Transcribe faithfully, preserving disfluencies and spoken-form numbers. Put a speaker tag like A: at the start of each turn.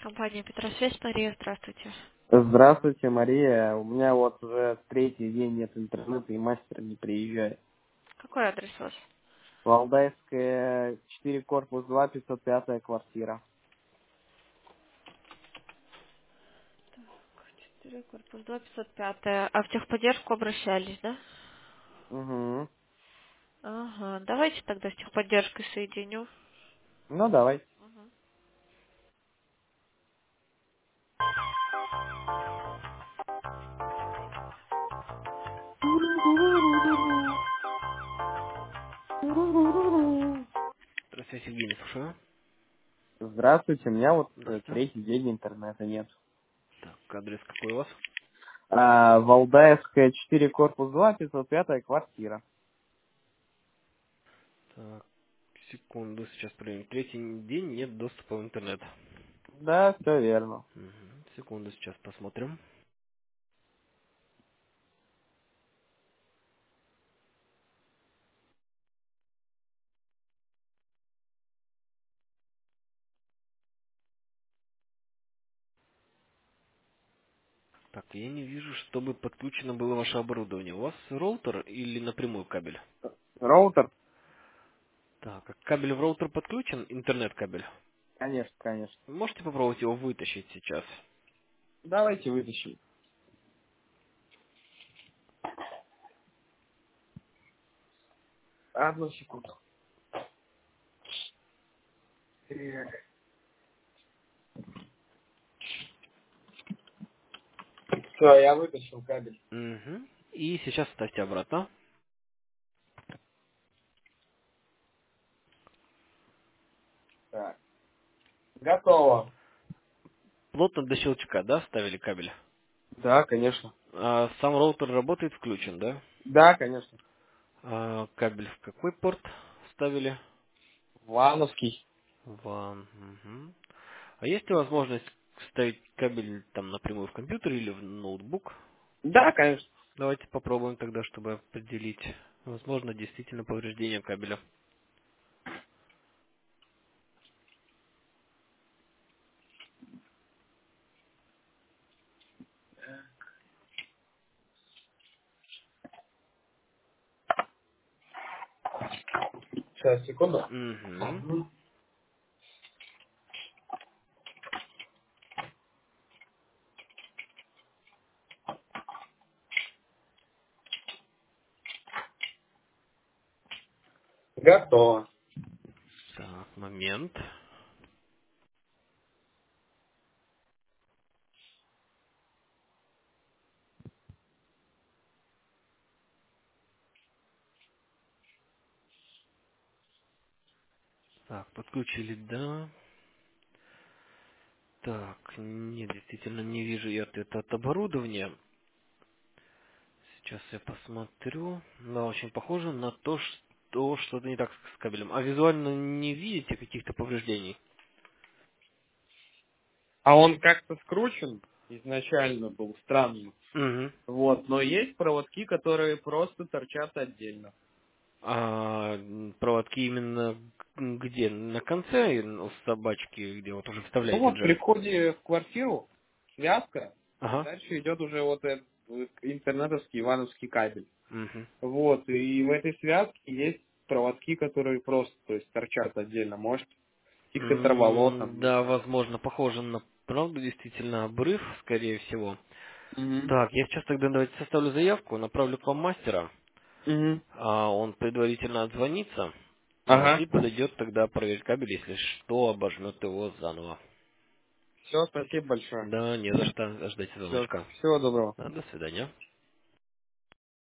A: Компания Петросвязь, Мария, здравствуйте.
B: Здравствуйте, Мария. У меня вот уже третий день нет интернета и мастер не приезжает.
A: Какой адрес у вас?
B: Валдайская, четыре, корпус два, пятьсот пятая квартира.
A: четыре, корпус два, пятьсот пять. А в техподдержку обращались, да?
B: Угу.
A: Ага, давайте тогда с техподдержкой соединю.
B: Ну, давайте.
A: Здравствуйте, Евгений, слушаю.
B: Здравствуйте, у меня вот э,
A: Здравствуйте.
B: третий день интернета нет.
A: Так, адрес какой у вас?
B: А, Валдаевская, четыре, корпус два, пятьсот пятая квартира.
A: Так, секунду, сейчас проверим. Третий день нет доступа в интернет.
B: Да, все верно.
A: Мгм, секунду, сейчас посмотрим. Так, я не вижу, чтобы подключено было ваше оборудование. У вас роутер или напрямую кабель?
B: Роутер?
A: Так, а кабель в роутер подключен, интернет-кабель?
B: Конечно, конечно.
A: Вы можете попробовать его вытащить сейчас?
B: Давайте вытащим. Одну секунду. Все, я вытащил кабель.
A: Угу. И сейчас ставьте обратно.
B: Так. Готово.
A: Плотно до щелчка, да, ставили кабель?
B: Да, конечно.
A: А сам роутер работает, включен, да?
B: Да, конечно.
A: А кабель в какой порт ставили?
B: Вановский.
A: В... мгм. А есть ли возможность ставить кабель там напрямую в компьютер или в ноутбук?
B: Да, конечно.
A: Давайте попробуем тогда, чтобы определить. Возможно, действительно повреждение кабеля.
B: Сейчас, секунду.
A: Угу.
B: Готово.
A: Так, момент. Так, подключили, да. Так, нет, действительно не вижу я ответа от оборудования. Сейчас я посмотрю. Да, очень похоже на то, что что-то не так с кабелем. А визуально не видите каких-то повреждений?
B: А он как-то скручен изначально был странно.
A: Угу.
B: Вот, но есть проводки, которые просто торчат отдельно.
A: А м, проводки именно г- где? На конце у собачки, где вот уже
B: Ну
A: вставляете
B: вот при
A: джек?
B: входе в квартиру связка, и
A: Ага.
B: дальше идет уже вот этот вот интернетовский ивановский кабель.
A: Угу.
B: Вот, и в этой связке есть проводки, которые просто, то есть, торчат отдельно. Может, их оторвало там,
A: М,
B: не
A: Да,
B: знаю.
A: возможно, похоже на правду, действительно, обрыв, скорее всего.
B: Угу.
A: Так, я сейчас тогда давайте составлю заявку, направлю к вам мастера,
B: Угу.
A: а он предварительно отзвонится, вот,
B: Ага.
A: и подойдет тогда проверить кабель, если что, обожмет его заново.
B: Все, спасибо большое.
A: Да, не за что, ждите
B: Все,
A: звоночка.
B: всего доброго.
A: Да, до свидания.